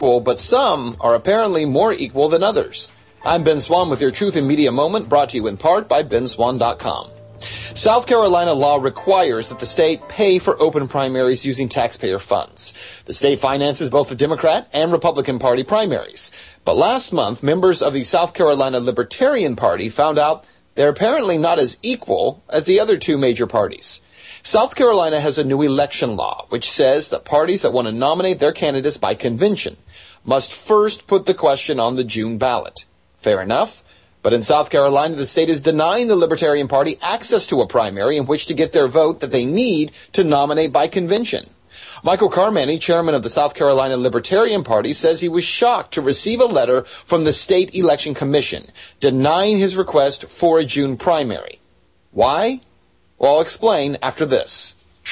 equal, but some are apparently more equal than others. I'm Ben Swan with your Truth in Media Moment, brought to you in part by benswan.com. South Carolina law requires that the state pay for open primaries using taxpayer funds. The state finances both the Democrat and Republican Party primaries. But last month, members of the South Carolina Libertarian Party found out they're apparently not as equal as the other two major parties. South Carolina has a new election law, which says that parties that want to nominate their candidates by convention must first put the question on the June ballot. Fair enough. But in South Carolina, the state is denying the Libertarian Party access to a primary in which to get their vote that they need to nominate by convention. Michael Carmany, chairman of the South Carolina Libertarian Party, says he was shocked to receive a letter from the State Election Commission denying his request for a June primary. Why? Well, I'll explain after this.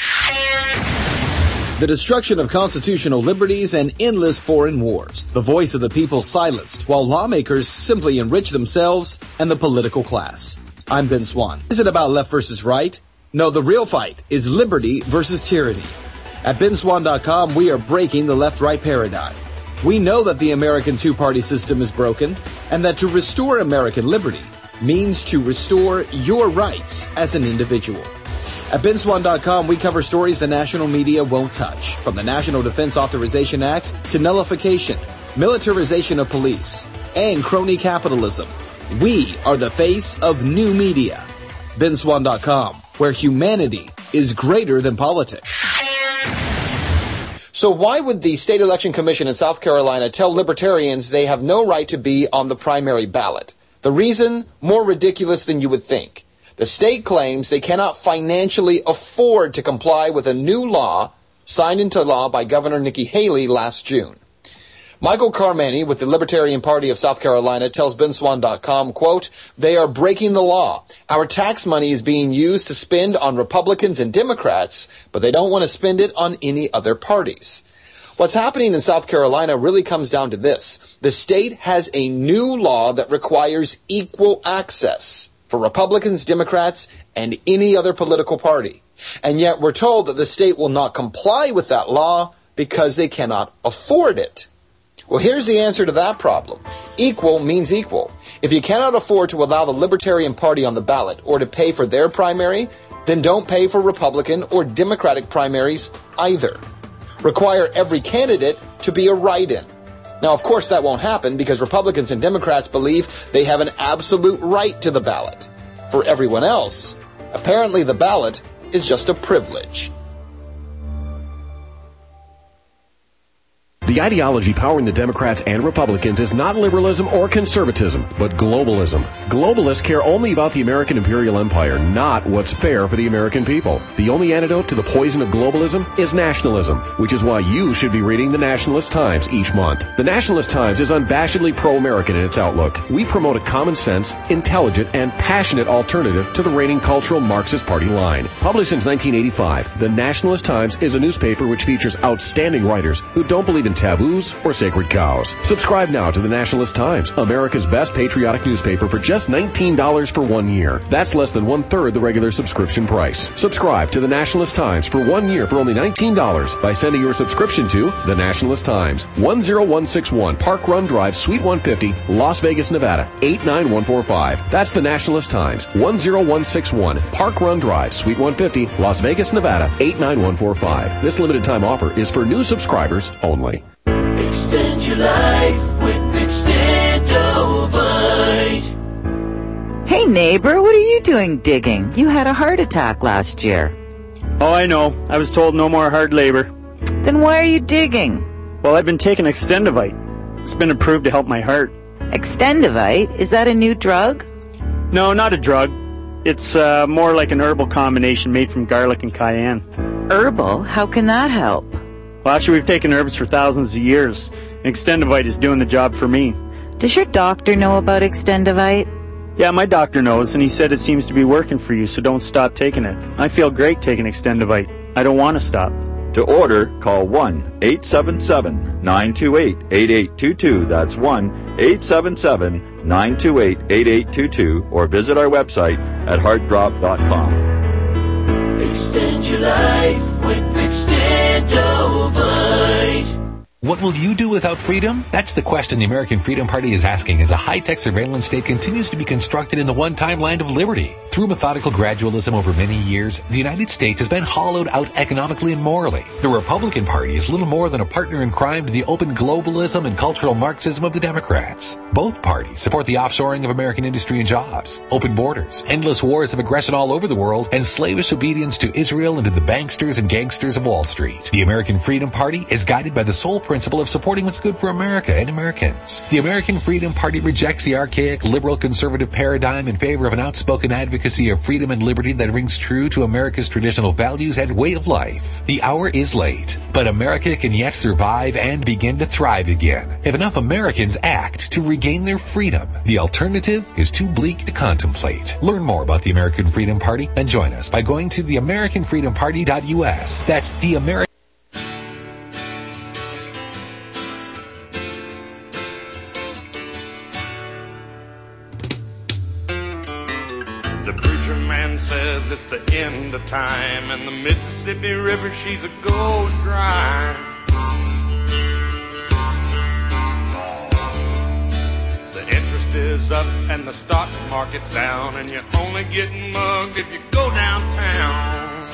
The destruction of constitutional liberties and endless foreign wars. The voice of the people silenced, while lawmakers simply enrich themselves and the political class. I'm Ben Swan. Is it about left versus right? No, the real fight is liberty versus tyranny. At benswan.com, we are breaking the left-right paradigm. We know that the American two-party system is broken, and that to restore American liberty means to restore your rights as an individual. At benswan.com, we cover stories the national media won't touch, from the National Defense Authorization Act to nullification, militarization of police, and crony capitalism. We are the face of new media. benswan.com, where humanity is greater than politics. So why would the State Election Commission in South Carolina tell libertarians they have no right to be on the primary ballot? The reason, more ridiculous than you would think. The state claims they cannot financially afford to comply with a new law signed into law by Governor Nikki Haley last June. Michael Carmany with the Libertarian Party of South Carolina tells benswan.com, quote, "They are breaking the law. Our tax money is being used to spend on Republicans and Democrats, but they don't want to spend it on any other parties." What's happening in South Carolina really comes down to this. The state has a new law that requires equal access for Republicans, Democrats, and any other political party. And yet we're told that the state will not comply with that law because they cannot afford it. Well, here's the answer to that problem. Equal means equal. If you cannot afford to allow the Libertarian Party on the ballot or to pay for their primary, then don't pay for Republican or Democratic primaries either. Require every candidate to be a write-in. Now, of course, that won't happen because Republicans and Democrats believe they have an absolute right to the ballot. For everyone else, apparently the ballot is just a privilege. The ideology powering the Democrats and Republicans is not liberalism or conservatism, but globalism. Globalists care only about the American imperial empire, not what's fair for the American people. The only antidote to the poison of globalism is nationalism, which is why you should be reading the Nationalist Times each month. The Nationalist Times is unabashedly pro-American in its outlook. We promote a common sense, intelligent, and passionate alternative to the reigning cultural Marxist party line. Published since 1985, the Nationalist Times is a newspaper which features outstanding writers who don't believe in taboos or sacred cows. Subscribe now to the Nationalist Times, America's best patriotic newspaper, for just $19 for 1 year. That's less than 1/3 the regular subscription price. Subscribe to the Nationalist Times for 1 year for only $19 by sending your subscription to the Nationalist Times, 10161 Park Run Drive, Suite 150, Las Vegas, Nevada, 89145. That's the Nationalist Times, 10161 Park Run Drive, Suite 150, Las Vegas, Nevada, 89145. This limited time offer is for new subscribers only. Extend your life with Extendovite. Hey neighbor, what are you doing digging? You had a heart attack last year. Oh, I know. I was told no more hard labor. Then why are you digging? Well, I've been taking Extendovite. It's been approved to help my heart. Extendovite? Is that a new drug? No, not a drug. It's more like an herbal combination made from garlic and cayenne. Herbal? How can that help? Well, actually, we've taken herbs for thousands of years, and Extendovite is doing the job for me. Does your doctor know about Extendovite? Yeah, my doctor knows, and he said it seems to be working for you, so don't stop taking it. I feel great taking Extendovite. I don't want to stop. To order, call 1-877-928-8822. That's 1-877-928-8822, or visit our website at heartdrop.com. Extend your life with Extendovite. What will you do without freedom? That's the question the American Freedom Party is asking as a high-tech surveillance state continues to be constructed in the one-time land of liberty. Through methodical gradualism over many years, the United States has been hollowed out economically and morally. The Republican Party is little more than a partner in crime to the open globalism and cultural Marxism of the Democrats. Both parties support the offshoring of American industry and jobs, open borders, endless wars of aggression all over the world, and slavish obedience to Israel and to the banksters and gangsters of Wall Street. The American Freedom Party is guided by the sole principle of supporting what's good for America and Americans. The American Freedom Party rejects the archaic liberal conservative paradigm in favor of an outspoken advocacy of freedom and liberty that rings true to America's traditional values and way of life. The hour is late, but America can yet survive and begin to thrive again if enough Americans act to regain their freedom. The alternative is too bleak to contemplate. Learn more about the American Freedom Party and join us by going to theamericanfreedomparty.us. That's the American. Says it's the end of time, and the Mississippi River, she's a gold dry. The interest is up and the stock market's down, and you're only getting mugged if you go downtown.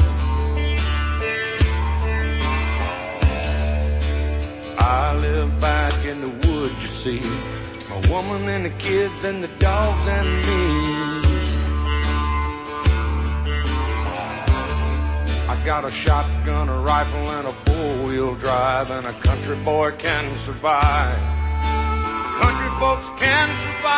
I live back in the woods, you see, a woman and the kids and the dogs and me. I got a shotgun, a rifle, and a four-wheel drive, and a country boy can survive. Country folks can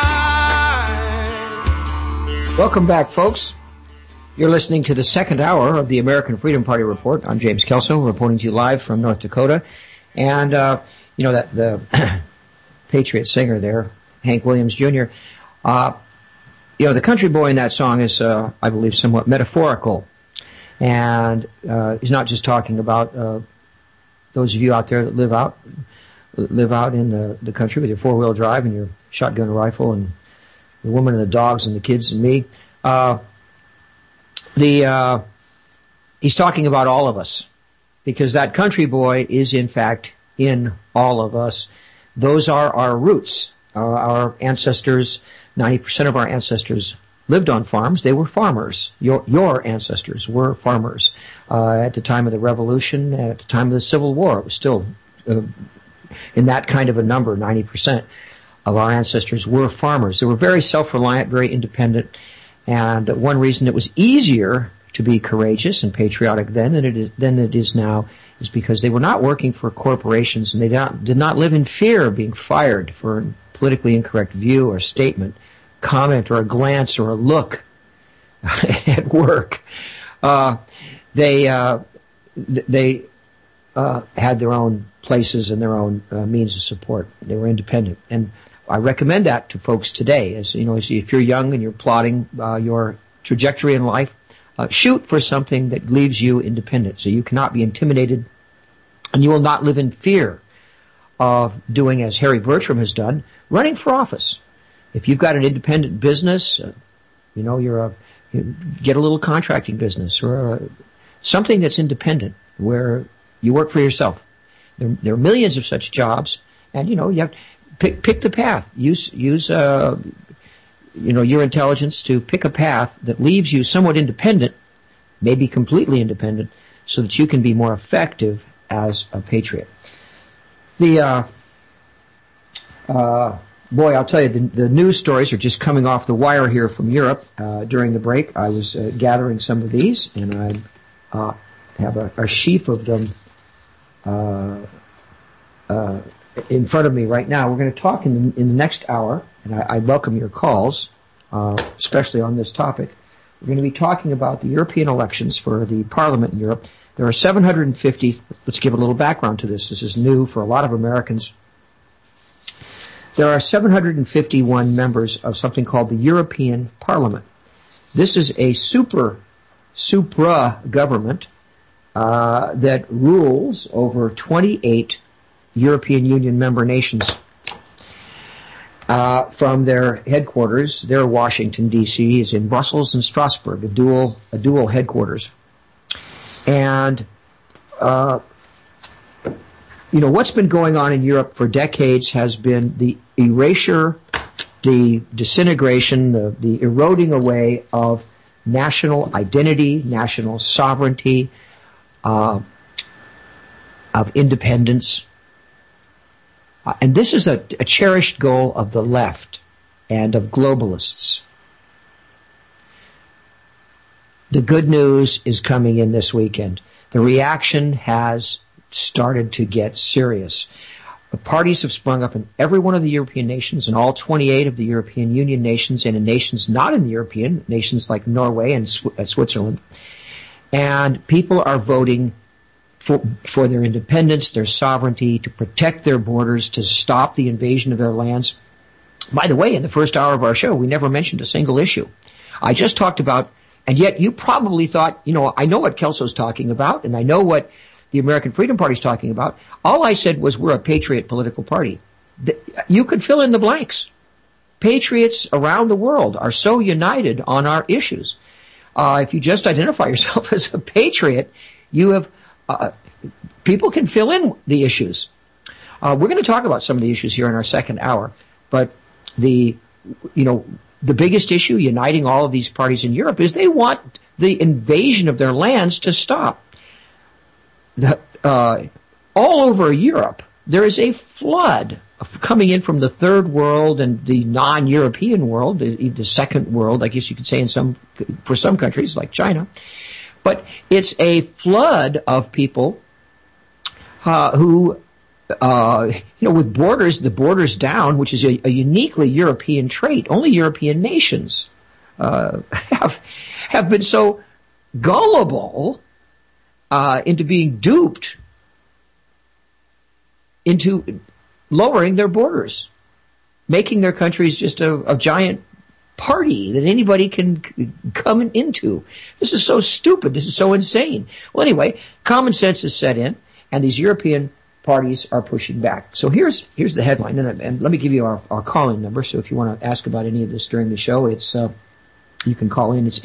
survive. Welcome back, folks. You're listening to the second hour of the American Freedom Party Report. I'm James Kelso, reporting to you live from North Dakota. And, you know, that the Patriot singer there, Hank Williams Jr., you know, the country boy in that song is, I believe, somewhat metaphorical. And he's not just talking about those of you out there that live out in the country with your four-wheel drive and your shotgun rifle and the woman and the dogs and the kids and me. He's talking about all of us, because that country boy is in fact in all of us. Those are our roots. Our ancestors, 90% of our ancestors lived on farms. They were farmers. Your ancestors were farmers. At the time of the Revolution, at the time of the Civil War, it was still in that kind of a number, 90% of our ancestors were farmers. They were very self-reliant, very independent, and one reason it was easier to be courageous and patriotic then than it is now is because they were not working for corporations, and they did not live in fear of being fired for a politically incorrect view or statement, comment or a glance or a look at work. They had their own places and their own means of support. They were independent, and I recommend that to folks today. As you know, if you're young and you're plotting your trajectory in life, shoot for something that leaves you independent, so you cannot be intimidated, and you will not live in fear of doing as Harry Bertram has done, running for office. If you've got an independent business, you get a little contracting business or something that's independent where you work for yourself. There are millions of such jobs, and you have to pick the path. Use your intelligence to pick a path that leaves you somewhat independent, maybe completely independent, so that you can be more effective as a patriot. Boy, I'll tell you, the news stories are just coming off the wire here from Europe. During the break, I was gathering some of these, and I have a sheaf of them in front of me right now. We're going to talk in the next hour, and I welcome your calls, especially on this topic. We're going to be talking about the European elections for the Parliament in Europe. There are 750, let's give a little background to this. This is new for a lot of Americans. There are 751 members of something called the European Parliament. This is a supra government that rules over 28 European Union member nations. From their headquarters, their Washington, D.C. is in Brussels and Strasbourg, a dual headquarters. And what's been going on in Europe for decades has been the erasure, the disintegration, the eroding away of national identity, national sovereignty, of independence. And this is a cherished goal of the left and of globalists. The good news is coming in this weekend. The reaction has started to get serious. The parties have sprung up in every one of the European nations, and all 28 of the European Union nations, and in nations not in the European, nations like Norway and Switzerland. And people are voting for their independence, their sovereignty, to protect their borders, to stop the invasion of their lands. By the way, in the first hour of our show, we never mentioned a single issue. I just talked about, and yet you probably thought, I know what Kelso's talking about, and I know what the American Freedom Party's talking about. All I said was we're a patriot political party. You could fill in the blanks. Patriots around the world are so united on our issues. If you just identify yourself as a patriot, you have people can fill in the issues. We're going to talk about some of the issues here in our second hour, but the biggest issue uniting all of these parties in Europe is they want the invasion of their lands to stop. All over Europe, there is a flood coming in from the third world and the non-European world, the second world, I guess you could say for some countries like China. But it's a flood of people who, with the borders down, which is a uniquely European trait. Only European nations have been so gullible into being duped into lowering their borders, making their countries just a giant party that anybody can come into. This is so stupid. This is so insane. Well, anyway, common sense is set in, and these European parties are pushing back. So here's the headline, and let me give you our call-in number. So if you want to ask about any of this during the show, it's you can call in. It's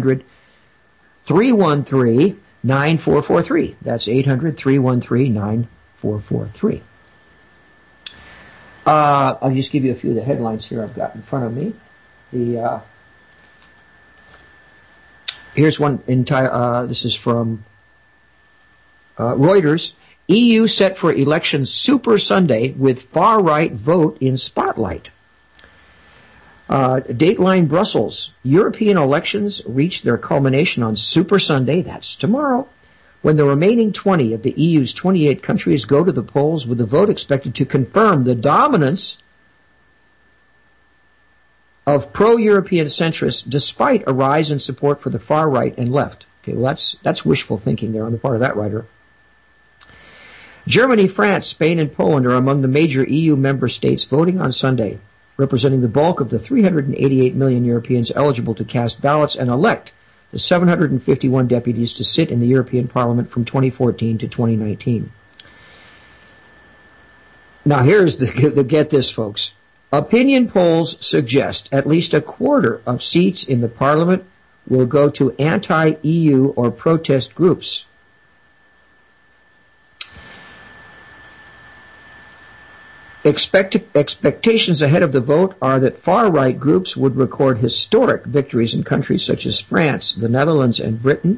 800-313-9443. That's 800-313-9443. I'll just give you a few of the headlines here I've got in front of me. Here's one entire. This is from Reuters. EU set for election Super Sunday with far-right vote in spotlight. Dateline Brussels. European elections reach their culmination on Super Sunday, that's tomorrow, when the remaining 20 of the EU's 28 countries go to the polls with the vote expected to confirm the dominance of pro-European centrists despite a rise in support for the far right and left. Okay, well that's wishful thinking there on the part of that writer. Germany, France, Spain, and Poland are among the major EU member states voting on Sunday, representing the bulk of the 388 million Europeans eligible to cast ballots and elect the 751 deputies to sit in the European Parliament from 2014 to 2019. Now here's the get this, folks. Opinion polls suggest at least a quarter of seats in the Parliament will go to anti-EU or protest groups. Expectations ahead of the vote are that far-right groups would record historic victories in countries such as France, the Netherlands, and Britain.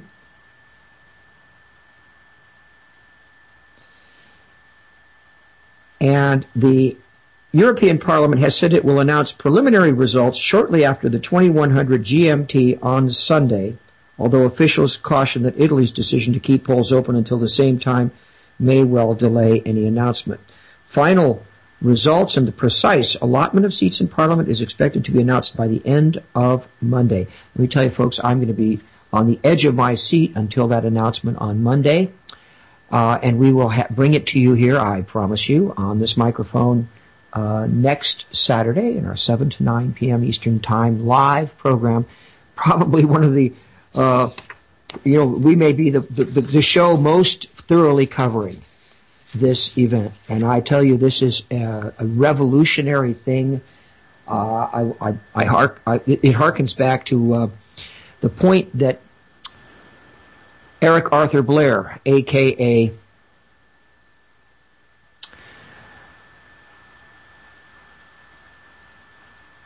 And the European Parliament has said it will announce preliminary results shortly after the 2100 GMT on Sunday, although officials caution that Italy's decision to keep polls open until the same time may well delay any announcement. Final results and the precise allotment of seats in Parliament is expected to be announced by the end of Monday. Let me tell you, folks, I'm going to be on the edge of my seat until that announcement on Monday, and we will bring it to you here, I promise you, on this microphone next Saturday in our 7 to 9 p.m. Eastern Time live program. Probably one of the, we may be the show most thoroughly covering this event, and I tell you, this is a revolutionary thing. It harkens back to the point that Eric Arthur Blair, a.k.a.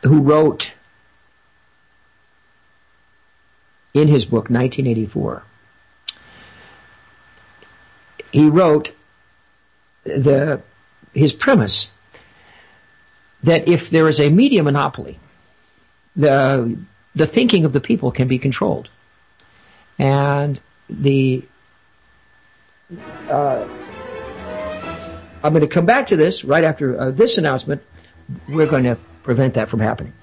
who wrote in his book, 1984, he wrote his premise that if there is a media monopoly, the thinking of the people can be controlled. And I'm going to come back to this right after this announcement. We're going to prevent that from happening.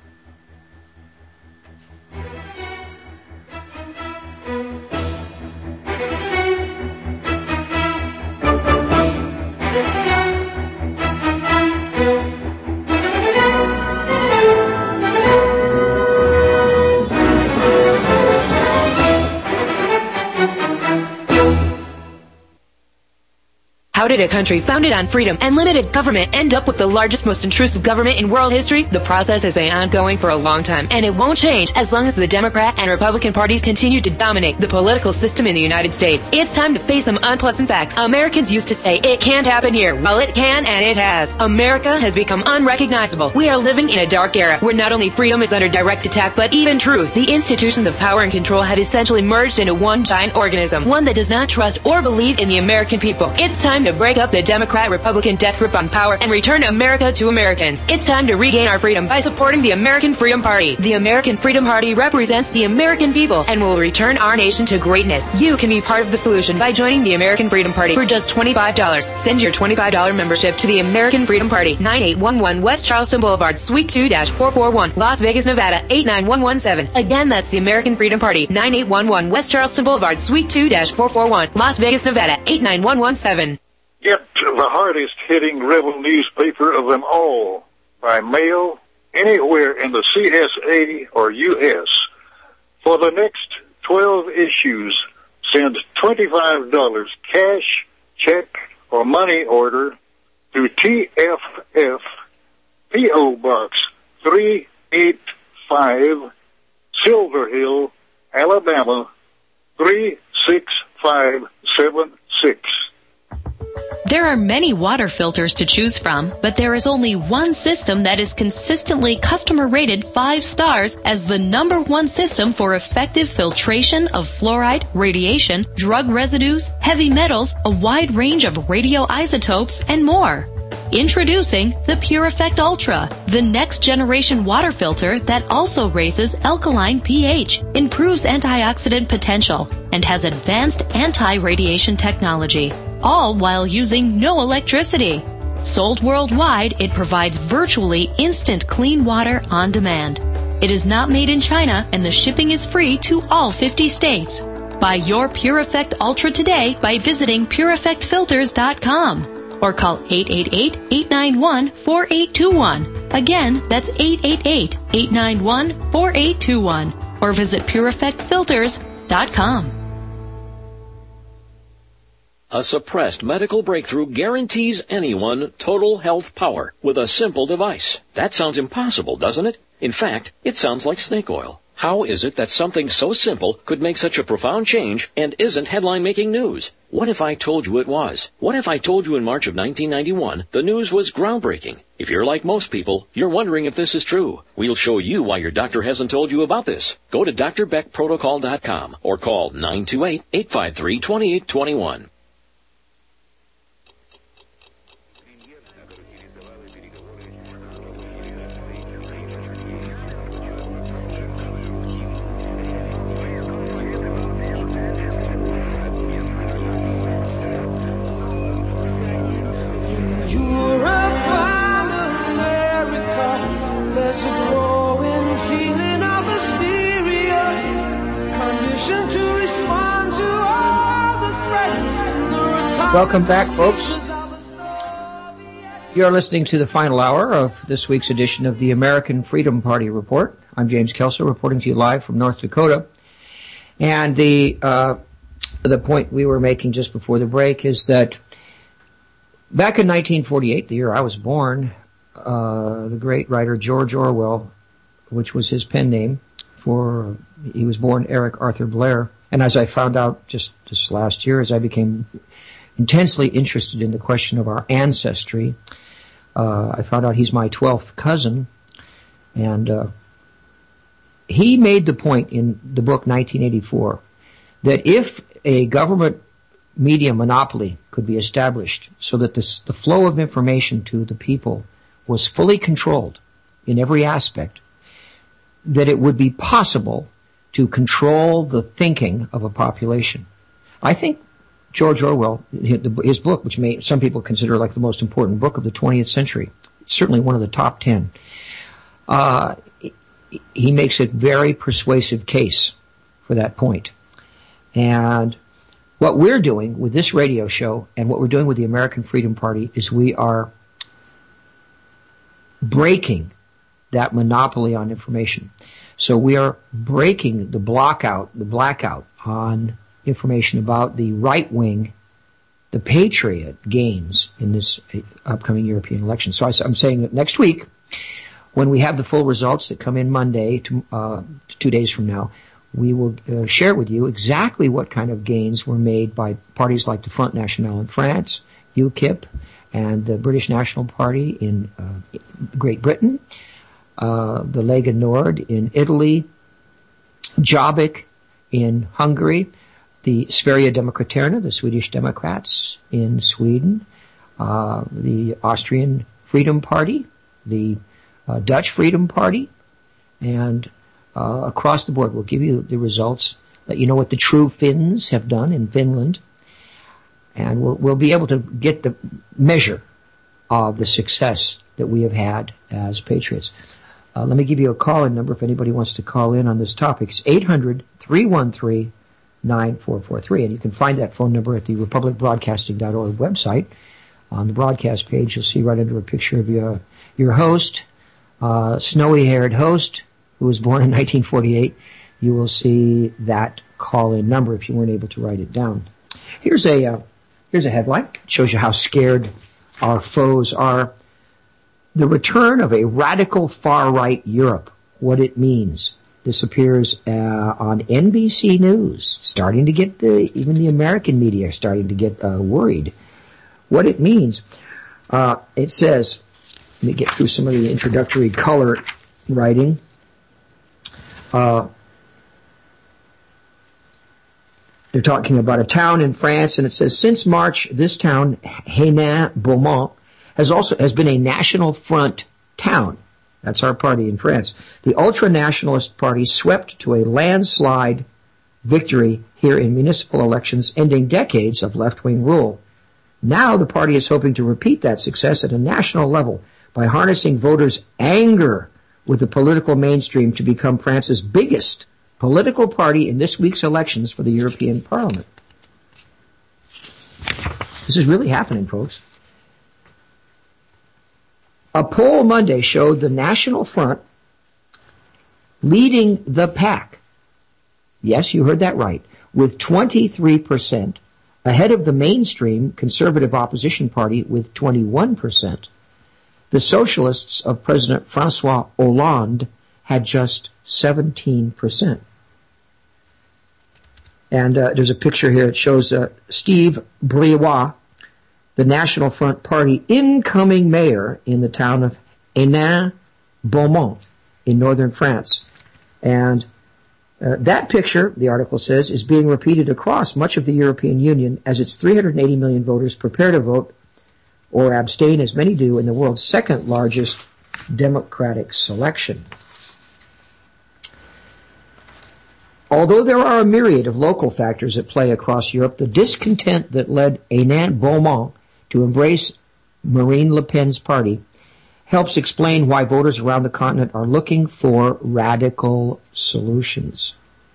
How did a country founded on freedom and limited government end up with the largest, most intrusive government in world history? The process has been ongoing for a long time, and it won't change as long as the Democrat and Republican parties continue to dominate the political system in the United States. It's time to face some unpleasant facts. Americans used to say, it can't happen here. Well, it can, and it has. America has become unrecognizable. We are living in a dark era where not only freedom is under direct attack, but even truth. The institutions of power and control have essentially merged into one giant organism, one that does not trust or believe in the American people. It's time to break up the Democrat-Republican death grip on power and return America to Americans. It's time to regain our freedom by supporting the American Freedom Party. The American Freedom Party represents the American people and will return our nation to greatness. You can be part of the solution by joining the American Freedom Party for just $25. Send your $25 membership to the American Freedom Party, 9811 West Charleston Boulevard, Suite 2-441, Las Vegas, Nevada, 89117. Again, that's the American Freedom Party, 9811 West Charleston Boulevard, Suite 2-441, Las Vegas, Nevada, 89117. Get the hardest hitting rebel newspaper of them all by mail anywhere in the CSA or U.S. For the next 12 issues, send $25 cash, check, or money order to TFF P.O. Box 385 Silver Hill, Alabama 36576. There are many water filters to choose from, but there is only one system that is consistently customer rated 5 stars as the #1 system for effective filtration of fluoride, radiation, drug residues, heavy metals, a wide range of radioisotopes, and more. Introducing the Pure Effect Ultra, the next generation water filter that also raises alkaline pH, improves antioxidant potential, and has advanced anti-radiation technology, all while using no electricity. Sold worldwide, it provides virtually instant clean water on demand. It is not made in China, and the shipping is free to all 50 states. Buy your Pure Effect Ultra today by visiting PureEffectFilters.com. or call 888-891-4821. Again, that's 888-891-4821. Or visit PureEffectFilters.com. A suppressed medical breakthrough guarantees anyone total health power with a simple device. That sounds impossible, doesn't it? In fact, it sounds like snake oil. How is it that something so simple could make such a profound change and isn't headline-making news? What if I told you it was? What if I told you in March of 1991 the news was groundbreaking? If you're like most people, you're wondering if this is true. We'll show you why your doctor hasn't told you about this. Go to drbeckprotocol.com or call 928-853-2821. Welcome back, folks. You're listening to the final hour of this week's edition of the American Freedom Party Report. I'm James Kelso, reporting to you live from North Dakota. And the point we were making just before the break is that back in 1948, the year I was born, the great writer George Orwell, which was his pen name he was born Eric Arthur Blair. And as I found out just this last year, as I became intensely interested in the question of our ancestry, I found out he's my 12th cousin. And he made the point in the book 1984 that if a government media monopoly could be established so that the flow of information to the people was fully controlled in every aspect, that it would be possible to control the thinking of a population. I think George Orwell, his book, which some people consider like the most important book of the 20th century, certainly one of the top 10, he makes a very persuasive case for that point. And what we're doing with this radio show and what we're doing with the American Freedom Party is we are breaking that monopoly on information. So we are breaking the blackout on information about the right wing, the patriot gains in this upcoming European election. So I'm saying that next week, when we have the full results that come in Monday, 2 days from now, we will share with you exactly what kind of gains were made by parties like the Front National in France, UKIP, and the British National Party in Great Britain, the Lega Nord in Italy, Jobbik in Hungary, the Sverige Demokraterna, the Swedish Democrats in Sweden, the Austrian Freedom Party, the Dutch Freedom Party, and across the board we'll give you the results, let you know what the true Finns have done in Finland, and we'll be able to get the measure of the success that we have had as patriots. Let me give you a call-in number if anybody wants to call in on this topic. It's 800-313-9443, and you can find that phone number at the republicbroadcasting.org website. On the broadcast page, you'll see right under a picture of your host, snowy-haired host, who was born in 1948. You will see that call-in number if you weren't able to write it down. Here's a headline. It shows you how scared our foes are. The return of a radical far-right Europe, what it means. This appears on NBC News, starting to get even the American media are starting to get worried. What it means, it says, let me get through some of the introductory color writing. They're talking about a town in France, and it says, since March, this town, Hénin-Beaumont, has been a National Front town. That's our party in France. The ultra-nationalist party swept to a landslide victory here in municipal elections, ending decades of left-wing rule. Now the party is hoping to repeat that success at a national level by harnessing voters' anger with the political mainstream to become France's biggest political party in this week's elections for the European Parliament. This is really happening, folks. A poll Monday showed the National Front leading the pack. Yes, you heard that right. With 23%, ahead of the mainstream conservative opposition party with 21%. The socialists of President François Hollande had just 17%. And there's a picture here. It shows Steve Briois, the National Front Party incoming mayor in the town of Hénin-Beaumont in northern France. And that picture, the article says, is being repeated across much of the European Union as its 380 million voters prepare to vote or abstain, as many do, in the world's second largest democratic selection. Although there are a myriad of local factors at play across Europe, the discontent that led Hénin-Beaumont to embrace Marine Le Pen's party helps explain why voters around the continent are looking for radical solutions.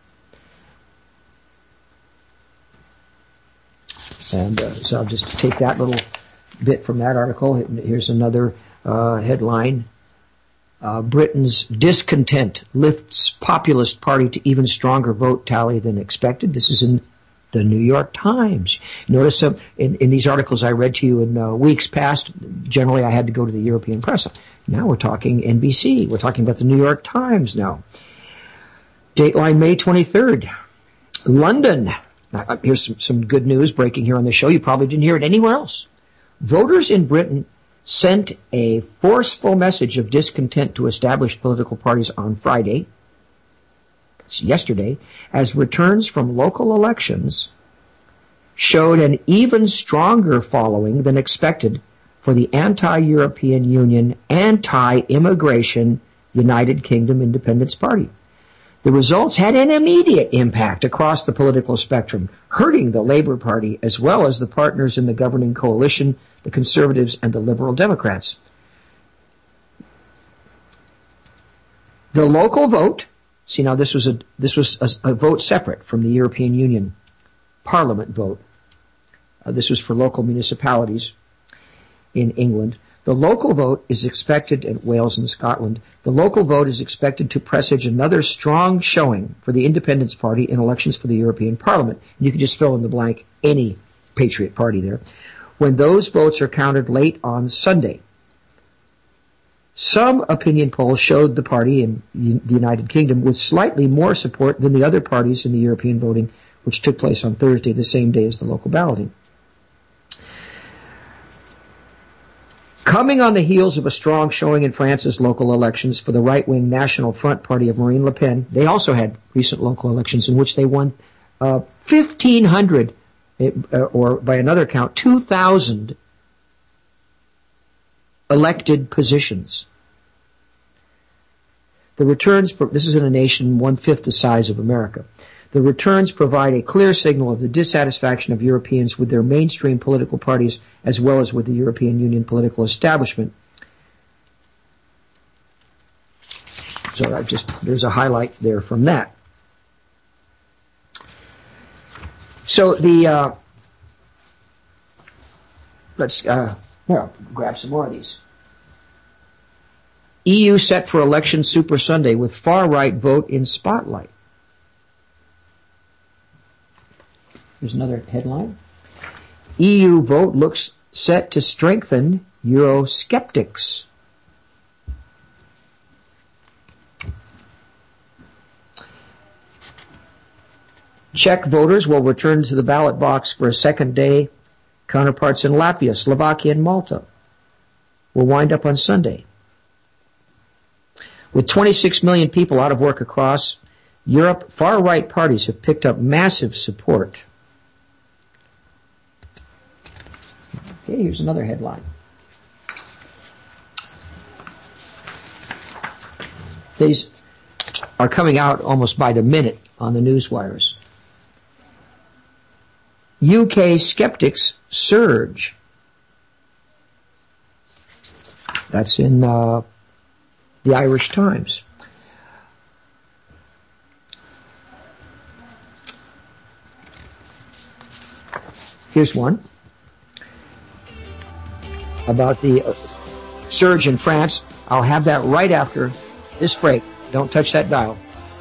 And so I'll just take that little bit from that article. Here's another headline. Britain's discontent lifts populist party to even stronger vote tally than expected. This is in the New York Times. Notice in these articles I read to you in weeks past, generally I had to go to the European press. Now we're talking NBC. We're talking about the New York Times now. Dateline May 23rd. London. Now, here's some good news breaking here on the show. You probably didn't hear it anywhere else. Voters in Britain sent a forceful message of discontent to established political parties on Friday, it's yesterday, as returns from local elections showed an even stronger following than expected for the anti-European Union, anti-immigration United Kingdom Independence Party. The results had an immediate impact across the political spectrum, hurting the Labour Party as well as the partners in the governing coalition, the Conservatives and the Liberal Democrats. The local vote, see now this was a vote separate from the European Union Parliament vote. This was for local municipalities in England. The local vote is expected in Wales and Scotland. The local vote is expected to presage another strong showing for the Independence Party in elections for the European Parliament. You can just fill in the blank, any Patriot Party there. When those votes are counted late on Sunday. Some opinion polls showed the party in the United Kingdom with slightly more support than the other parties in the European voting, which took place on Thursday, the same day as the local balloting. Coming on the heels of a strong showing in France's local elections for the right-wing National Front party of Marine Le Pen, they also had recent local elections in which they won 1,500, or by another count, 2,000 elected positions. The returns, this is in a nation one-fifth the size of America. The returns provide a clear signal of the dissatisfaction of Europeans with their mainstream political parties as well as with the European Union political establishment. So there's a highlight there from that. So let's grab some more of these. EU set for election Super Sunday with far-right vote in spotlight. Here's another headline. EU vote looks set to strengthen Eurosceptics. Czech voters will return to the ballot box for a second day. Counterparts in Latvia, Slovakia, and Malta will wind up on Sunday. With 26 million people out of work across Europe, far-right parties have picked up massive support. Okay, here's another headline. These are coming out almost by the minute on the news wires. UK skeptics surge. That's in the Irish Times. Here's one about the surge in France. I'll have that right after this break. Don't touch that dial.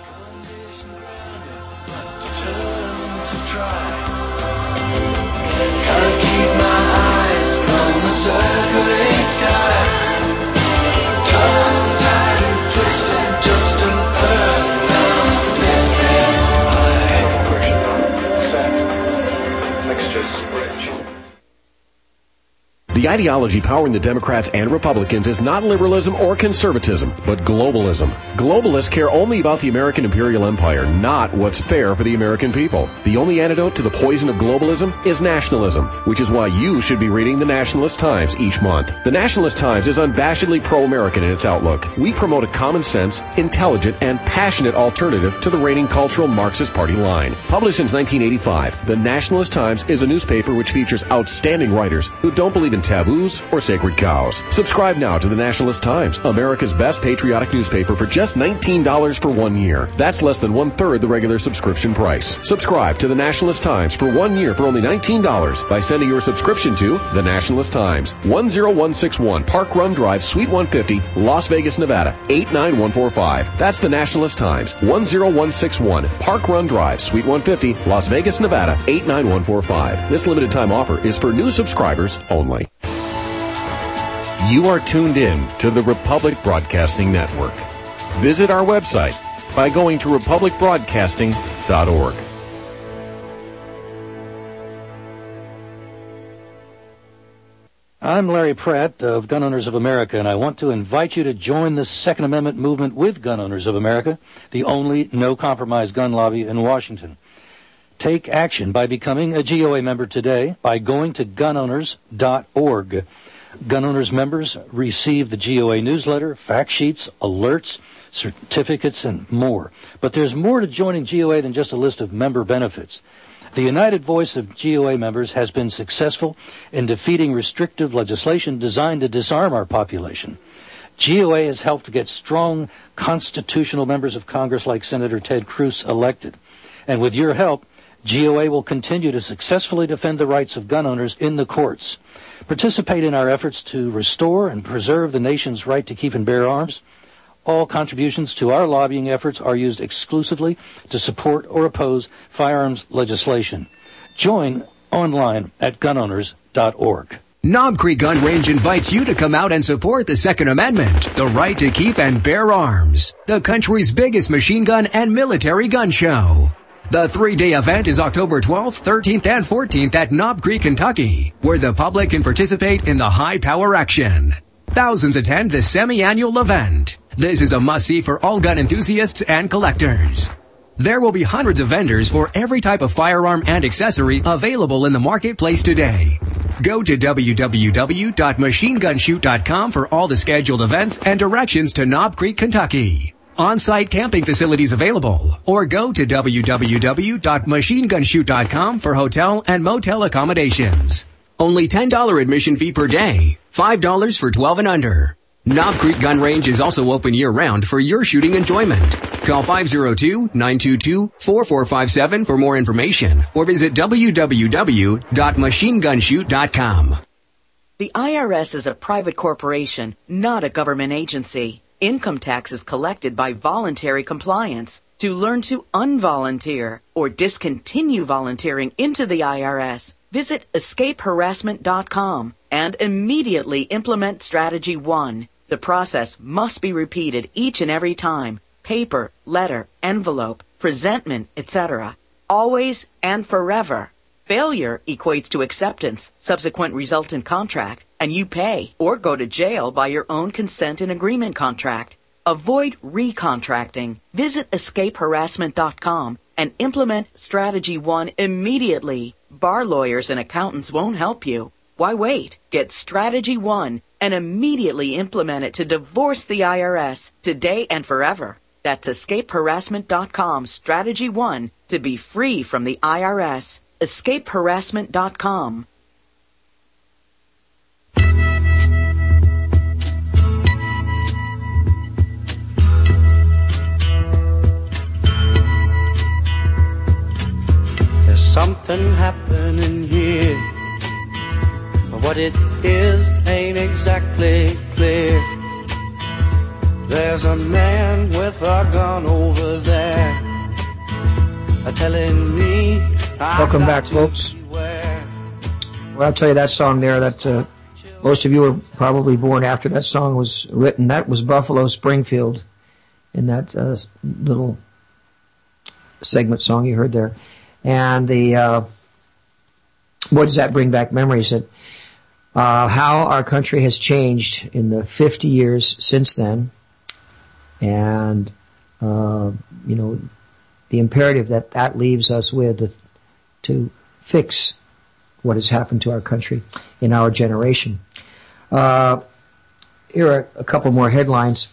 The ideology powering the Democrats and Republicans is not liberalism or conservatism, but globalism. Globalists care only about the American imperial empire, not what's fair for the American people. The only antidote to the poison of globalism is nationalism, which is why you should be reading the Nationalist Times each month. The Nationalist Times is unabashedly pro-American in its outlook. We promote a common sense, intelligent, and passionate alternative to the reigning cultural Marxist party line. Published since 1985, the Nationalist Times is a newspaper which features outstanding writers who don't believe in taboos or sacred cows. Subscribe now to the Nationalist Times, America's best patriotic newspaper, for just $19 for 1 year. That's less than 1/3 the regular subscription price. Subscribe to the Nationalist Times for 1 year for only $19 by sending your subscription to the Nationalist Times, 10161 Park Run Drive, Suite 150, Las Vegas, Nevada, 89145. That's the Nationalist Times, 10161 Park Run Drive, Suite 150, Las Vegas, Nevada, 89145. This limited time offer is for new subscribers only. You are tuned in to the Republic Broadcasting Network. Visit our website by going to republicbroadcasting.org. I'm Larry Pratt of Gun Owners of America, and I want to invite you to join the Second Amendment movement with Gun Owners of America, the only no-compromise gun lobby in Washington. Take action by becoming a GOA member today by going to gunowners.org. Gun Owners members receive the GOA newsletter, fact sheets, alerts, certificates, and more. But there's more to joining GOA than just a list of member benefits. The united voice of GOA members has been successful in defeating restrictive legislation designed to disarm our population. GOA has helped to get strong constitutional members of Congress like Senator Ted Cruz elected. And with your help, GOA will continue to successfully defend the rights of gun owners in the courts. Participate in our efforts to restore and preserve the nation's right to keep and bear arms. All contributions to our lobbying efforts are used exclusively to support or oppose firearms legislation. Join online at gunowners.org. Knob Creek Gun Range invites you to come out and support the Second Amendment, the right to keep and bear arms, the country's biggest machine gun and military gun show. The 3-day event is October 12th, 13th, and 14th at Knob Creek, Kentucky, where the public can participate in the high-power action. Thousands attend this semi-annual event. This is a must-see for all gun enthusiasts and collectors. There will be hundreds of vendors for every type of firearm and accessory available in the marketplace today. Go to www.machinegunshoot.com for all the scheduled events and directions to Knob Creek, Kentucky. On-site camping facilities available, or go to www.machinegunshoot.com for hotel and motel accommodations. Only $10 admission fee per day, $5 for 12 and under. Knob Creek Gun Range is also open year-round for your shooting enjoyment. Call 502-922-4457 for more information, or visit www.machinegunshoot.com. The IRS is a private corporation, not a government agency. Income tax is collected by voluntary compliance. To learn to unvolunteer or discontinue volunteering into the IRS, visit escapeharassment.com and immediately implement Strategy 1. The process must be repeated each and every time. Paper, letter, envelope, presentment, etc. Always and forever. Failure equates to acceptance, subsequent resultant contract, and you pay or go to jail by your own consent and agreement contract. Avoid recontracting. Visit escapeharassment.com and implement Strategy 1 immediately. Bar lawyers and accountants won't help you. Why wait? Get Strategy 1 and immediately implement it to divorce the IRS today and forever. That's escapeharassment.com, Strategy 1, to be free from the IRS. escapeharassment.com. There's something happening here, but what it is ain't exactly clear. There's a man with a gun over there telling me. Welcome back, folks. Well, I'll tell you that song there that most of you were probably born after that song was written. That was Buffalo Springfield in that little segment song you heard there. And the what does that bring back memories that how our country has changed in the 50 years since then, and you know, the imperative that leaves us with to fix what has happened to our country in our generation. Here are a couple more headlines.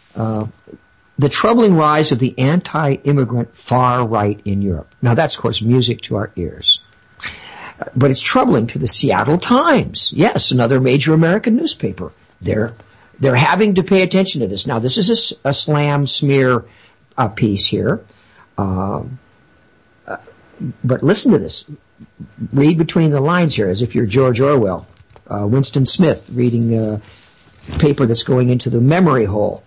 The troubling rise of the anti-immigrant far right in Europe. Now that's, of course, music to our ears. But it's troubling to the Seattle Times. Yes, another major American newspaper. They're having to pay attention to this. Now, this is a slam smear piece here. But listen to this. Read between the lines here as if you're George Orwell. Winston Smith reading a paper that's going into the memory hole.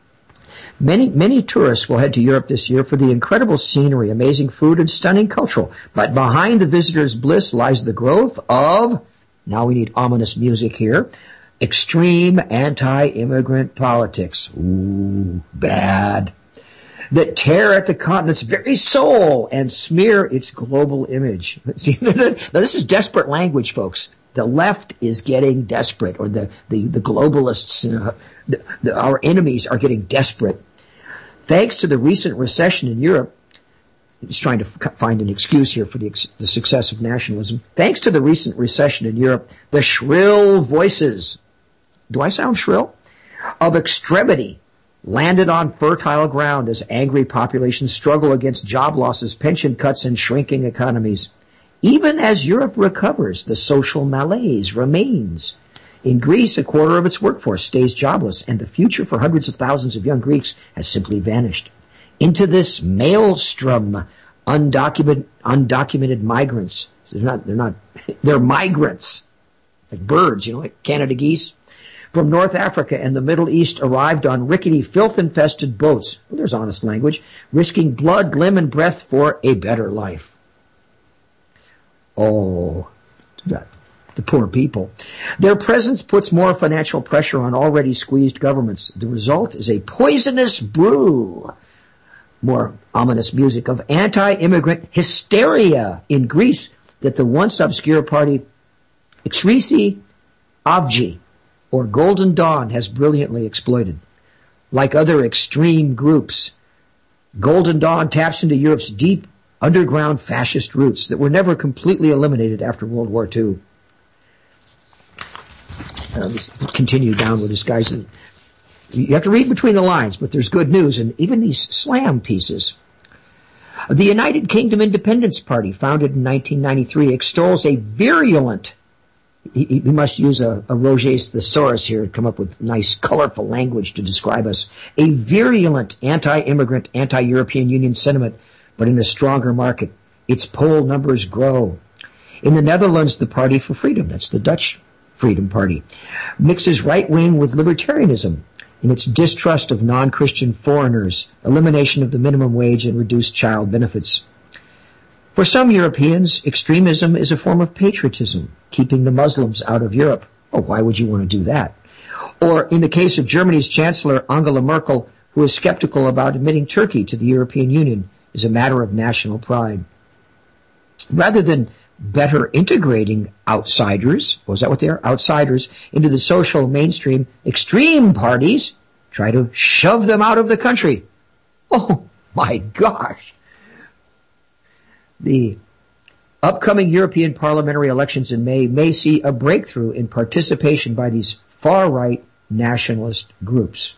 Many tourists will head to Europe this year for the incredible scenery, amazing food, and stunning cultural. But behind the visitor's bliss lies the growth of, now we need ominous music here, extreme anti-immigrant politics. Ooh, bad. That tear at the continent's very soul and smear its global image. See, now this is desperate language, folks. The left is getting desperate, or the globalists, our enemies are getting desperate. Thanks to the recent recession in Europe, he's trying to find an excuse here for the success of nationalism. Thanks to the recent recession in Europe, the shrill voices, do I sound shrill? Of extremity landed on fertile ground as angry populations struggle against job losses, pension cuts, and shrinking economies. Even as Europe recovers, the social malaise remains. In Greece, a quarter of its workforce stays jobless, and the future for hundreds of thousands of young Greeks has simply vanished. Into this maelstrom, undocumented migrants. They're migrants. Like birds, like Canada geese. From North Africa and the Middle East arrived on rickety, filth-infested boats. Well, there's honest language. Risking blood, limb, and breath for a better life. Oh, the poor people. Their presence puts more financial pressure on already squeezed governments. The result is a poisonous brew. More ominous music of anti-immigrant hysteria in Greece that the once obscure party Extrisi Avgi, or Golden Dawn, has brilliantly exploited. Like other extreme groups, Golden Dawn taps into Europe's deep underground fascist roots that were never completely eliminated after World War II. Continue down with this, guys. You have to read between the lines, but there's good news, and even these slam pieces. The United Kingdom Independence Party, founded in 1993, extols a virulent, we must use a Roget's thesaurus here to come up with nice, colorful language to describe us, a virulent anti-immigrant, anti-European Union sentiment, but in a stronger market. Its poll numbers grow. In the Netherlands, the Party for Freedom, that's the Dutch Freedom Party, mixes right-wing with libertarianism in its distrust of non-Christian foreigners, elimination of the minimum wage, and reduced child benefits. For some Europeans, extremism is a form of patriotism, keeping the Muslims out of Europe. Oh, why would you want to do that? Or in the case of Germany's Chancellor Angela Merkel, who is skeptical about admitting Turkey to the European Union, is a matter of national pride. Rather than better integrating outsiders, is that what they are? Outsiders into the social mainstream, extreme parties try to shove them out of the country. Oh my gosh. The upcoming European parliamentary elections in May may see a breakthrough in participation by these far-right nationalist groups.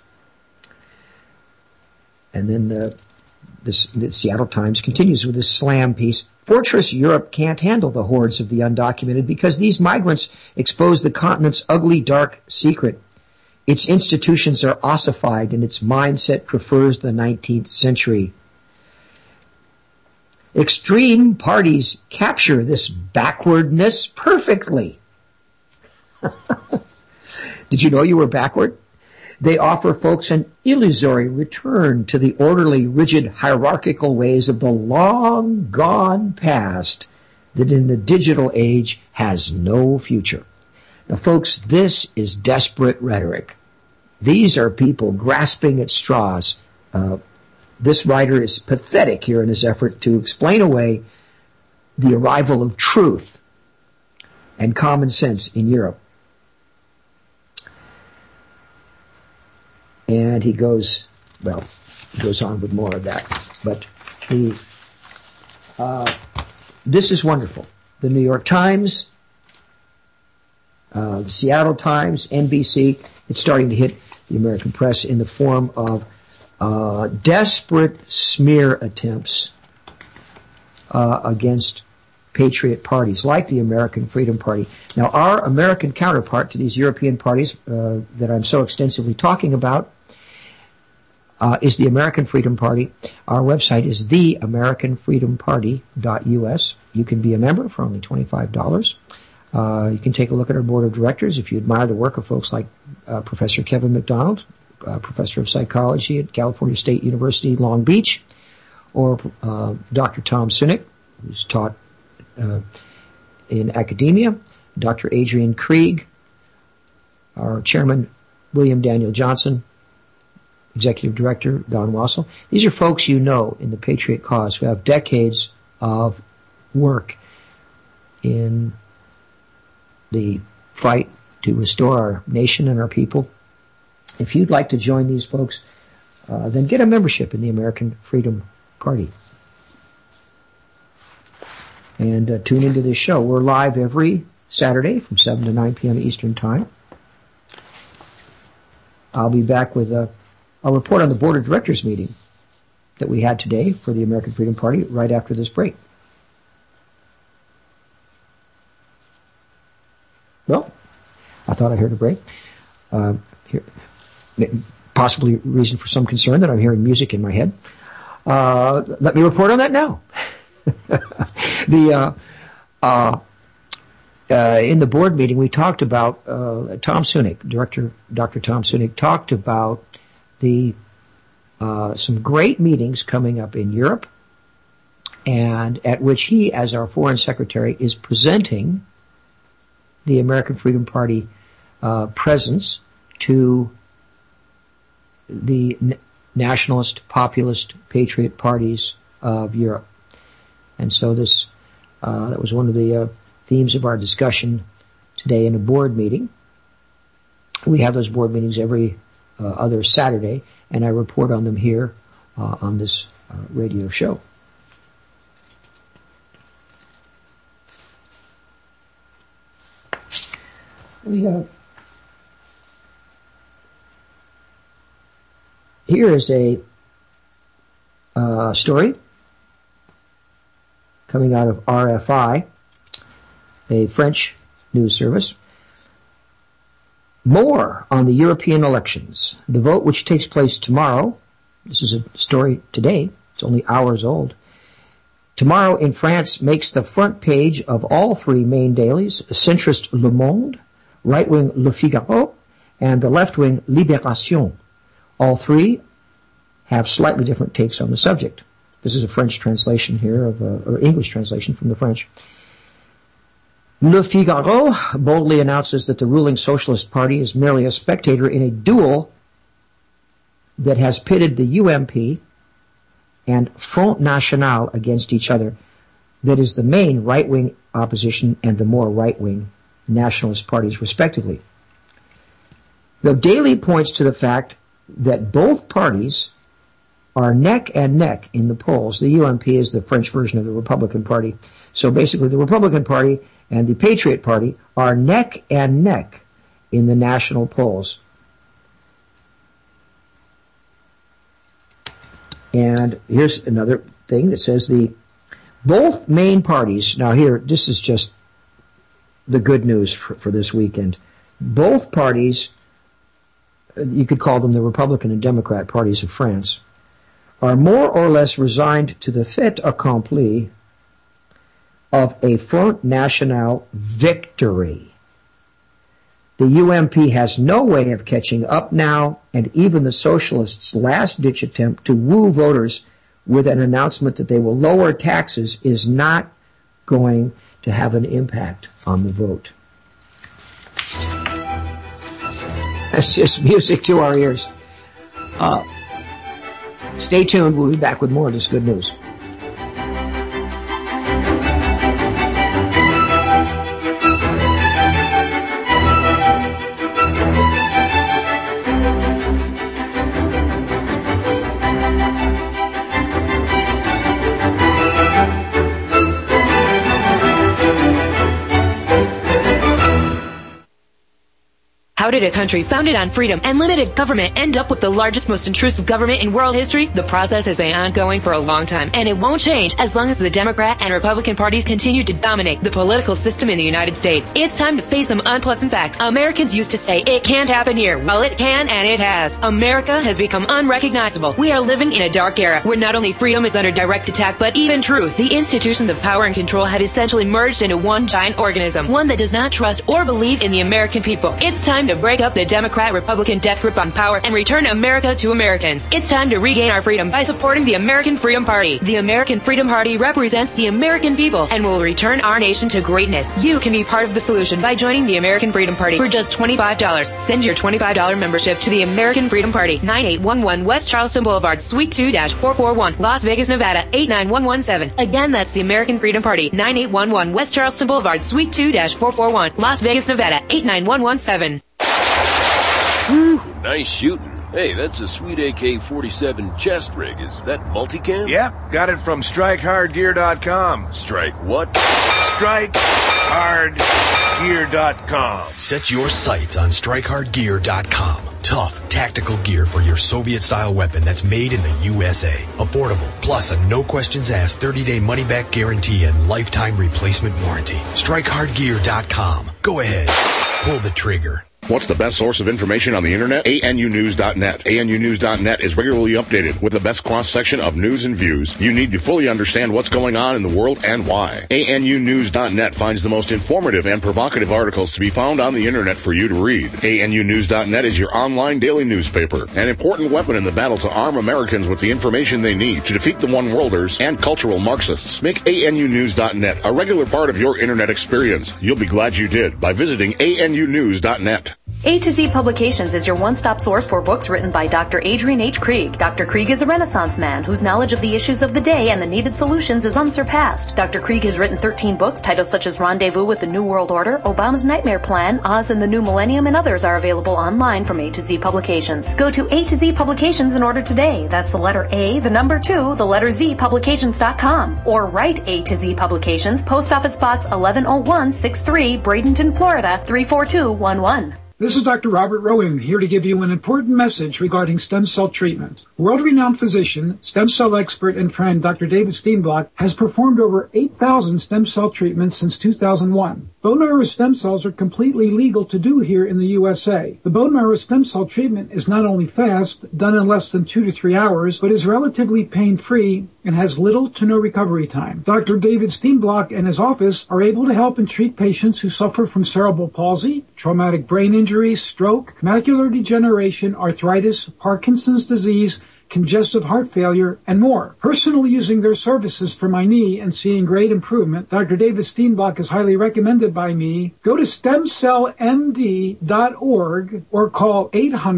And then the Seattle Times continues with this slam piece. Fortress Europe can't handle the hordes of the undocumented because these migrants expose the continent's ugly, dark secret. Its institutions are ossified and its mindset prefers the 19th century. Extreme parties capture this backwardness perfectly. Did you know you were backward? They offer folks an illusory return to the orderly, rigid, hierarchical ways of the long-gone past that in the digital age has no future. Now, folks, this is desperate rhetoric. These are people grasping at straws. This writer is pathetic here in his effort to explain away the arrival of truth and common sense in Europe. And he goes on with more of that. But this is wonderful. The New York Times, the Seattle Times, NBC, it's starting to hit the American press in the form of desperate smear attempts against patriot parties like the American Freedom Party. Now, our American counterpart to these European parties that I'm so extensively talking about is the American Freedom Party. Our website is theamericanfreedomparty.us. You can be a member for only $25. You can take a look at our board of directors if you admire the work of folks like Professor Kevin McDonald, professor of psychology at California State University, Long Beach, or Dr. Tom Sunick, who's taught in academia, Dr. Adrian Krieg, our chairman, William Daniel Johnson, executive director, Don Wassel. These are folks you know in the Patriot cause who have decades of work in the fight to restore our nation and our people. If you'd like to join these folks, then get a membership in the American Freedom Party. And tune into this show. We're live every Saturday from 7 to 9 p.m. Eastern Time. I'll be back with a report on the Board of Directors meeting that we had today for the American Freedom Party right after this break. Well, I thought I heard a break. Possibly reason for some concern that I'm hearing music in my head. Let me report on that now. In the board meeting, we talked about Tom Sunic, Dr. Tom Sunic, talked about some great meetings coming up in Europe, and at which he, as our foreign secretary, is presenting the American Freedom Party presence to the nationalist, populist, patriot parties of Europe. And so this that was one of the themes of our discussion today in a board meeting. We have those board meetings every other Saturday, and I report on them here on this radio show. Here is a story coming out of RFI, a French news service. More on the European elections. The vote, which takes place tomorrow, this is a story today, it's only hours old. Tomorrow in France makes the front page of all three main dailies, centrist Le Monde, right-wing Le Figaro, and the left-wing Libération. All three have slightly different takes on the subject. This is a French translation here, or English translation from the French. Le Figaro boldly announces that the ruling Socialist Party is merely a spectator in a duel that has pitted the UMP and Front National against each other, that is the main right-wing opposition and the more right-wing nationalist parties, respectively. The Daily points to the fact that both parties are neck and neck in the polls. The UMP is the French version of the Republican Party. So basically the Republican Party and the Patriot Party are neck and neck in the national polls. And here's another thing that says both main parties, now here, this is just the good news for this weekend. Both parties, you could call them the Republican and Democrat parties of France, are more or less resigned to the fait accompli of a Front National victory. The UMP has no way of catching up now, and even the Socialists' last-ditch attempt to woo voters with an announcement that they will lower taxes is not going to have an impact on the vote. That's just music to our ears. Stay tuned. We'll be back with more of this good news. How did a country founded on freedom and limited government end up with the largest, most intrusive government in world history? The process has been ongoing for a long time, and it won't change as long as the Democrat and Republican parties continue to dominate the political system in the United States. It's time to face some unpleasant facts. Americans used to say, it can't happen here. Well, it can, and it has. America has become unrecognizable. We are living in a dark era where not only freedom is under direct attack, but even truth. The institutions of power and control have essentially merged into one giant organism, one that does not trust or believe in the American people. It's time to break up the Democrat-Republican death grip on power and return America to Americans. It's time to regain our freedom by supporting the American Freedom Party. The American Freedom Party represents the American people and will return our nation to greatness. You can be part of the solution by joining the American Freedom Party for just $25. Send your $25 membership to the American Freedom Party, 9811 West Charleston Boulevard, Suite 2-441, Las Vegas, Nevada, 89117. Again, that's the American Freedom Party, 9811 West Charleston Boulevard, Suite 2-441, Las Vegas, Nevada, 89117. Whew, nice shooting. Hey, that's a sweet AK-47 chest rig. Is that multicam? Yep, got it from StrikeHardGear.com. Strike what? StrikeHardGear.com. Set your sights on StrikeHardGear.com. Tough, tactical gear for your Soviet-style weapon that's made in the USA. Affordable, plus a no-questions-asked 30-day money-back guarantee and lifetime replacement warranty. StrikeHardGear.com. Go ahead. Pull the trigger. What's the best source of information on the internet? ANUnews.net. ANUnews.net is regularly updated with the best cross-section of news and views you need to fully understand what's going on in the world and why. ANUnews.net finds the most informative and provocative articles to be found on the internet for you to read. ANUnews.net is your online daily newspaper, an important weapon in the battle to arm Americans with the information they need to defeat the one-worlders and cultural Marxists. Make ANUnews.net a regular part of your internet experience. You'll be glad you did by visiting ANUnews.net. A to Z Publications is your one-stop source for books written by Dr. Adrian H. Krieg. Dr. Krieg is a Renaissance man whose knowledge of the issues of the day and the needed solutions is unsurpassed. Dr. Krieg has written 13 books. Titles such as Rendezvous with the New World Order, Obama's Nightmare Plan, Oz and the New Millennium, and others are available online from A to Z Publications. Go to A to Z Publications and order today. That's the letter A, the number 2, the letter Z, publications.com. Or write A to Z Publications, Post Office Box 110163, Bradenton, Florida 34211. This is Dr. Robert Rowan here to give you an important message regarding stem cell treatment. World-renowned physician, stem cell expert, and friend Dr. David Steenblock has performed over 8,000 stem cell treatments since 2001. Bone marrow stem cells are completely legal to do here in the USA. The bone marrow stem cell treatment is not only fast, done in less than 2 to 3 hours, but is relatively pain-free and has little to no recovery time. Dr. David Steenblock and his office are able to help and treat patients who suffer from cerebral palsy, traumatic brain injury, stroke, macular degeneration, arthritis, Parkinson's disease, congestive heart failure, and more. Personally using their services for my knee and seeing great improvement, Dr. David Steenblock is highly recommended by me. Go to stemcellmd.org or call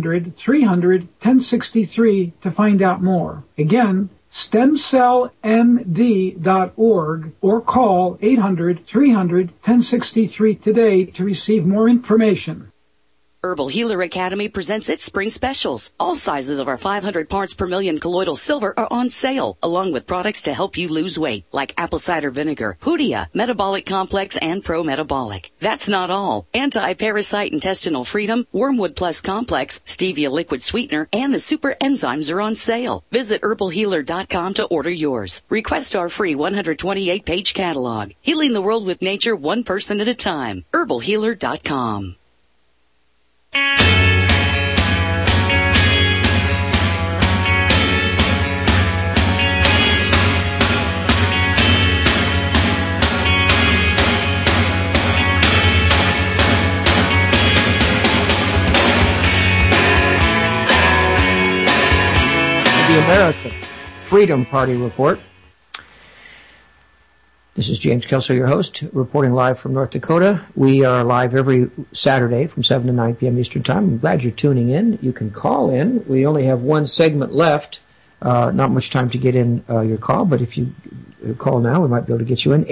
800-300-1063 to find out more. Again, stemcellmd.org or call 800-300-1063 today to receive more information. Herbal Healer Academy presents its spring specials. All sizes of our 500 parts per million colloidal silver are on sale, along with products to help you lose weight, like apple cider vinegar, Hoodia, Metabolic Complex, and Pro Metabolic. That's not all. Anti-Parasite Intestinal Freedom, Wormwood Plus Complex, Stevia Liquid Sweetener, and the Super Enzymes are on sale. Visit herbalhealer.com to order yours. Request our free 128-page catalog. Healing the world with nature, one person at a time. herbalhealer.com. The American Freedom Party Report. This is James Kelso, your host, reporting live from North Dakota. We are live every Saturday from 7 to 9 p.m. Eastern Time. I'm glad you're tuning in. You can call in. We only have one segment left. Not much time to get in your call, but if you call now, we might be able to get you in.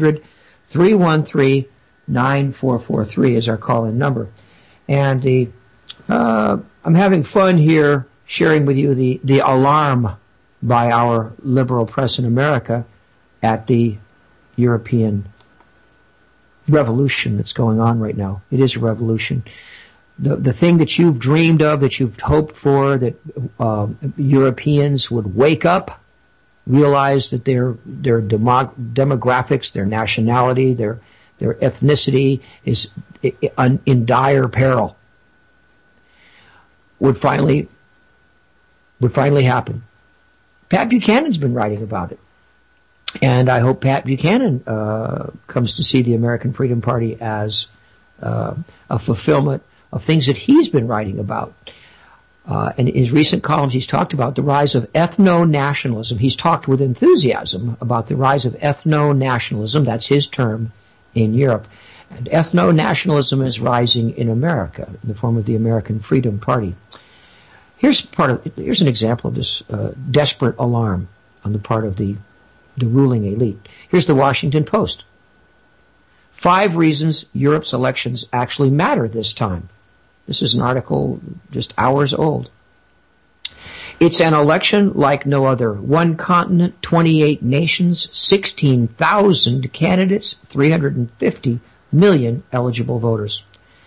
800-313-9443 is our call-in number. And I'm having fun here sharing with you the alarm by our liberal press in America at the European revolution that's going on right now. It is a revolution. The thing that you've dreamed of, that you've hoped for, that Europeans would wake up, realize that their demographics, their nationality, their ethnicity is in dire peril, would finally happen. Pat Buchanan's been writing about it. And I hope Pat Buchanan comes to see the American Freedom Party as a fulfillment of things that he's been writing about. And in his recent columns, he's talked about the rise of ethno-nationalism. He's talked with enthusiasm about the rise of ethno-nationalism. That's his term in Europe. And ethno-nationalism is rising in America in the form of the American Freedom Party. Here's an example of this desperate alarm on the part of the ruling elite. Here's the Washington Post. 5 reasons Europe's elections actually matter this time. This is an article just hours old. It's an election like no other. 1 continent, 28 nations, 16,000 candidates, 350 million eligible voters.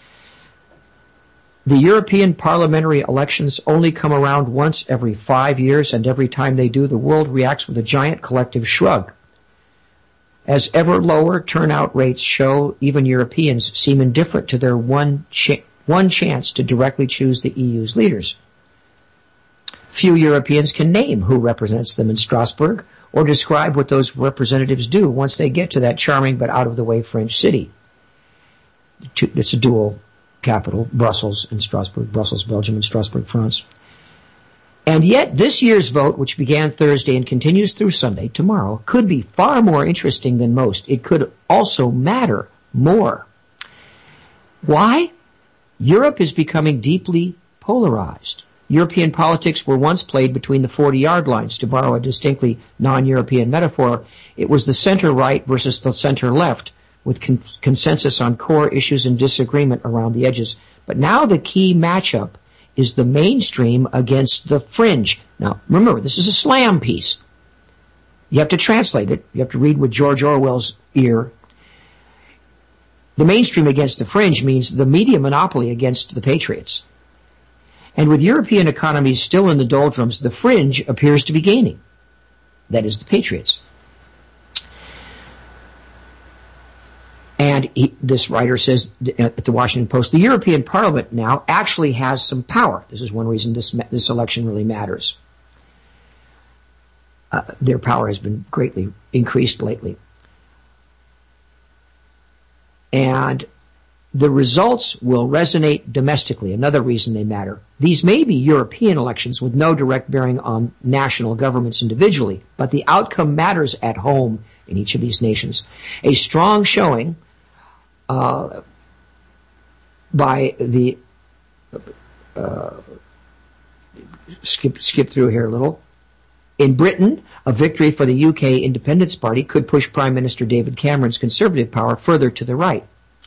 The European parliamentary elections only come around once every 5 years, and every time they do, the world reacts with a giant collective shrug. As ever lower turnout rates show, even Europeans seem indifferent to their one chance to directly choose the EU's leaders. Few Europeans can name who represents them in Strasbourg or describe what those representatives do once they get to that charming but out-of-the-way French city. It's a dual capital, Brussels and Strasbourg, Brussels, Belgium, and Strasbourg, France. And yet, this year's vote, which began Thursday and continues through Sunday, tomorrow, could be far more interesting than most. It could also matter more. Why? Europe is becoming deeply polarized. European politics were once played between the 40-yard lines. To borrow a distinctly non-European metaphor, it was the center-right versus the center-left, with consensus on core issues and disagreement around the edges. But now the key matchup is the mainstream against the fringe. Now, remember, this is a slam piece. You have to translate it. You have to read with George Orwell's ear. The mainstream against the fringe means the media monopoly against the patriots. And with European economies still in the doldrums, the fringe appears to be gaining. That is, the patriots. And this writer says at the Washington Post, the European Parliament now actually has some power. This is one reason this election really matters. Their power has been greatly increased lately. And the results will resonate domestically. Another reason they matter. These may be European elections with no direct bearing on national governments individually, but the outcome matters at home in each of these nations. A strong showing by the skip through here a little. In Britain, a victory for the UK Independence Party could push Prime Minister David Cameron's Conservative power further to the right.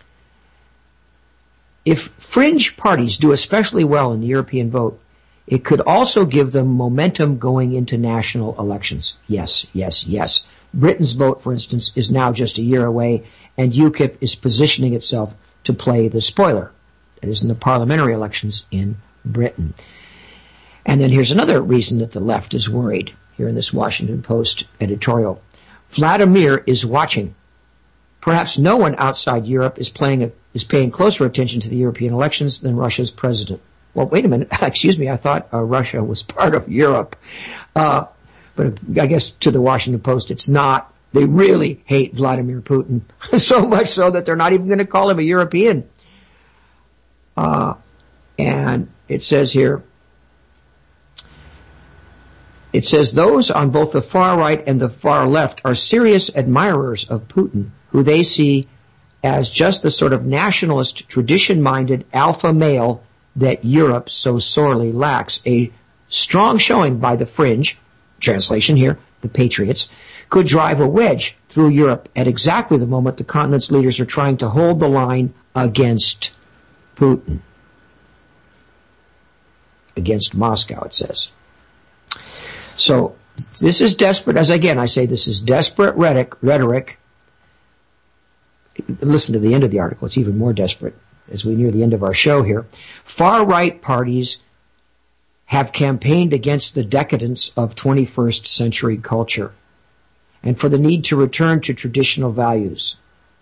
If fringe parties do especially well in the European vote, it could also give them momentum going into national elections. Yes, yes, yes. Britain's vote, for instance, is now just a year away, and UKIP is positioning itself to play the spoiler. That is in the parliamentary elections in Britain. And then here's another reason that the left is worried here in this Washington Post editorial. Vladimir is watching. Perhaps no one outside Europe is paying closer attention to the European elections than Russia's president. Well, wait a minute. Excuse me. I thought Russia was part of Europe. But I guess to the Washington Post, it's not. They really hate Vladimir Putin, so much so that they're not even going to call him a European. And it says here, it says those on both the far right and the far left are serious admirers of Putin, who they see as just the sort of nationalist, tradition-minded alpha male that Europe so sorely lacks. A strong showing by the fringe, translation here, the patriots, could drive a wedge through Europe at exactly the moment the continent's leaders are trying to hold the line against Putin. Against Moscow, it says. So this is desperate, as again I say, this is desperate rhetoric. Listen to the end of the article, it's even more desperate as we near the end of our show here. Far-right parties have campaigned against the decadence of 21st century culture and for the need to return to traditional values.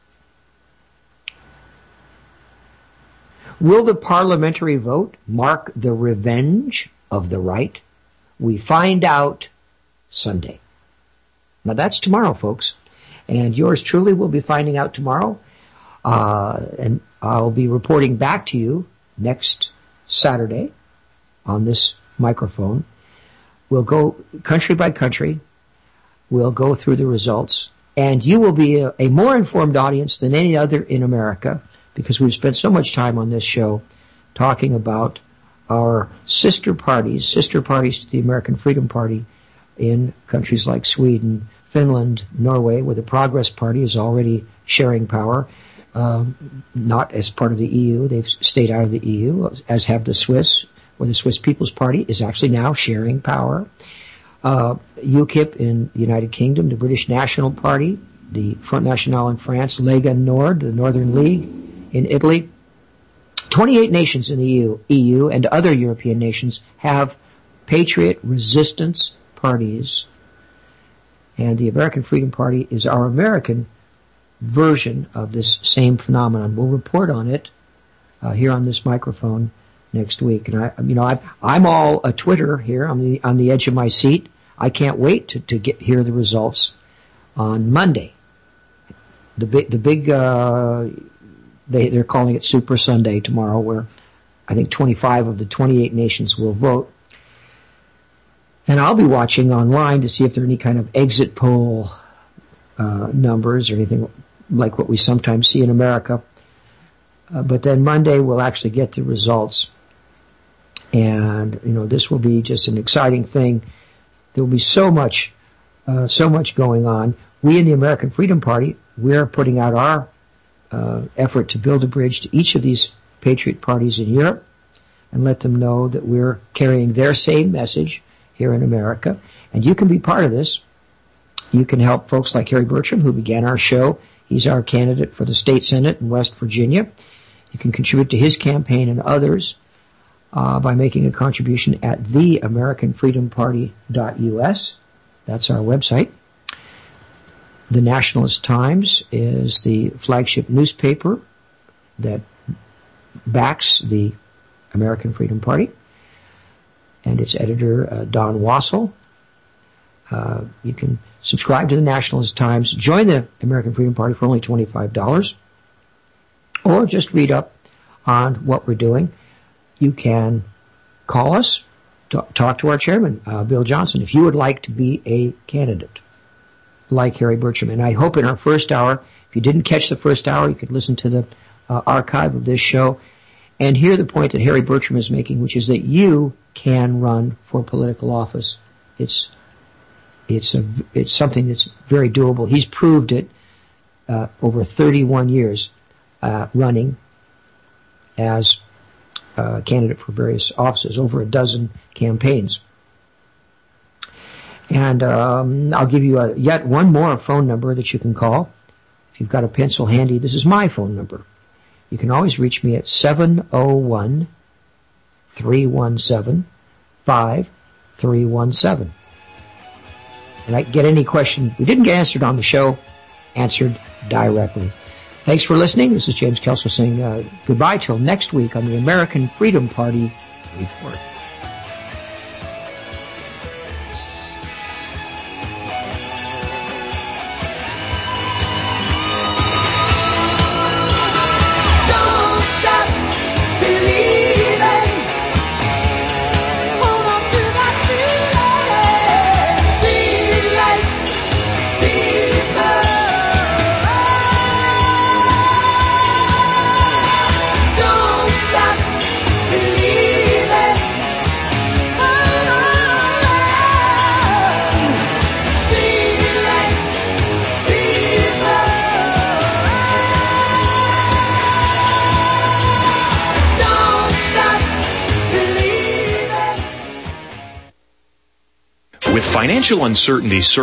Will the parliamentary vote mark the revenge of the right? We find out Sunday. Now that's tomorrow, folks. And yours truly will be finding out tomorrow. And I'll be reporting back to you next Saturday on this microphone. We'll go country by country. We'll go through the results. And you will be a more informed audience than any other in America, because we've spent so much time on this show talking about our sister parties to the American Freedom Party in countries like Sweden, Finland, Norway, where the Progress Party is already sharing power, not as part of the EU. They've stayed out of the EU, as have the Swiss, where the Swiss People's Party is actually now sharing power. UKIP in the United Kingdom, the British National Party, the Front National in France, Lega Nord, the Northern League in Italy. 28 nations in the EU and other European nations have patriot resistance parties. And the American Freedom Party is our American version of this same phenomenon. We'll report on it here on this microphone next week. And I'm all a Twitter here on the edge of my seat. I can't wait to hear the results on Monday. They're calling it Super Sunday tomorrow, where I think 25 of the 28 nations will vote. And I'll be watching online to see if there are any kind of exit poll numbers or anything like what we sometimes see in America. But then Monday we'll actually get the results. And, this will be just an exciting thing. There will be so much going on. We in the American Freedom Party, we're putting out our effort to build a bridge to each of these patriot parties in Europe and let them know that we're carrying their same message here in America. And you can be part of this. You can help folks like Harry Bertram, who began our show. He's our candidate for the state senate in West Virginia. You can contribute to his campaign and others by making a contribution at theamericanfreedomparty.us. That's our website. The Nationalist Times is the flagship newspaper that backs the American Freedom Party, and its editor, Don Wassell. You can subscribe to the Nationalist Times, join the American Freedom Party for only $25, or just read up on what we're doing. You can call us, talk to our chairman, Bill Johnson, if you would like to be a candidate like Harry Bertram. And I hope in our first hour, if you didn't catch the first hour, you could listen to the archive of this show and hear the point that Harry Bertram is making, which is that you can run for political office. It's something that's very doable. He's proved it over 31 years running as a candidate for various offices, over a dozen campaigns. And I'll give you yet one more phone number that you can call. If you've got a pencil handy, this is my phone number. You can always reach me at 701-317-5317. And I get any question we didn't get answered on the show, answered directly. Thanks for listening. This is James Kelso saying goodbye till next week on the American Freedom Party Report. With financial uncertainty